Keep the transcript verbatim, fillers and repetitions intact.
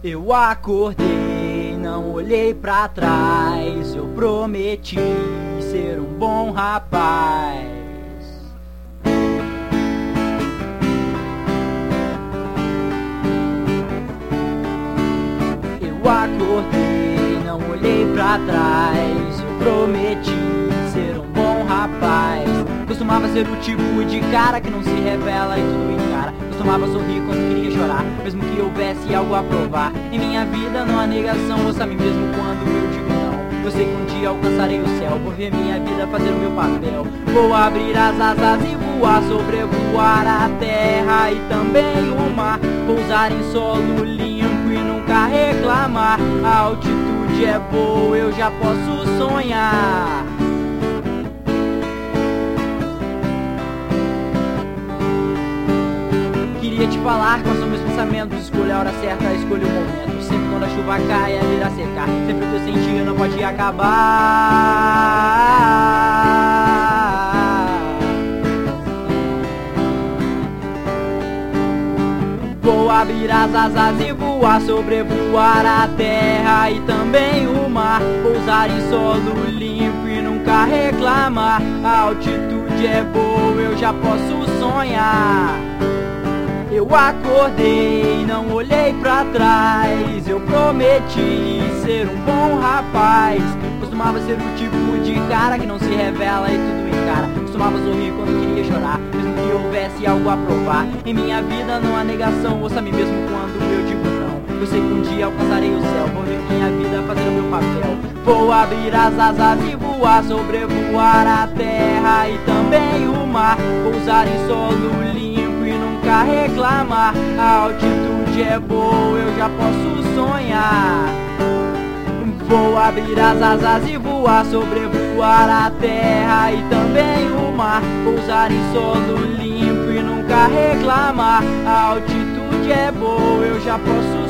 Eu acordei, não olhei pra trás. Eu prometi ser um bom rapaz. Eu acordei, não olhei pra trás. Eu prometi ser um bom rapaz. Costumava ser o tipo de cara que não se revela e tudo encara. Costumava sorrir quando queria chorar, mesmo que houvesse algo a provar. Em minha vida não há negação, ouça a mim mesmo quando eu digo não. Eu sei que um dia alcançarei o céu, vou ver minha vida fazer o meu papel. Vou abrir as asas e voar, sobrevoar a terra e também o mar. Pousar em solo limpo e nunca reclamar. A altitude é boa, eu já posso sonhar. Queria te falar quais são meus pensamentos. Escolha a hora certa, escolha o momento. Sempre quando a chuva cai, a vir a secar. Sempre o teu sentir não pode acabar. Vou abrir as asas e voar, sobrevoar a terra e também o mar. Pousar em solo limpo e nunca reclamar. A altitude é boa, eu já posso sonhar. Eu acordei, não olhei pra trás. Eu prometi ser um bom rapaz. Costumava ser o tipo de cara que não se revela e tudo encara. Costumava sorrir quando queria chorar, mesmo que houvesse algo a provar. Em minha vida não há negação, ouça a mim mesmo quando eu digo não. Eu sei que um dia alcançarei o céu, vou ver minha vida fazer o meu papel. Vou abrir as asas e voar, sobrevoar a terra e também o mar. Pousar em solo limpo e nunca reclamar. A altitude é boa, eu já posso sonhar. Vou abrir as asas e voar, sobrevoar a terra e também o mar. Pousar em solo limpo e nunca reclamar. A altitude é boa, eu já posso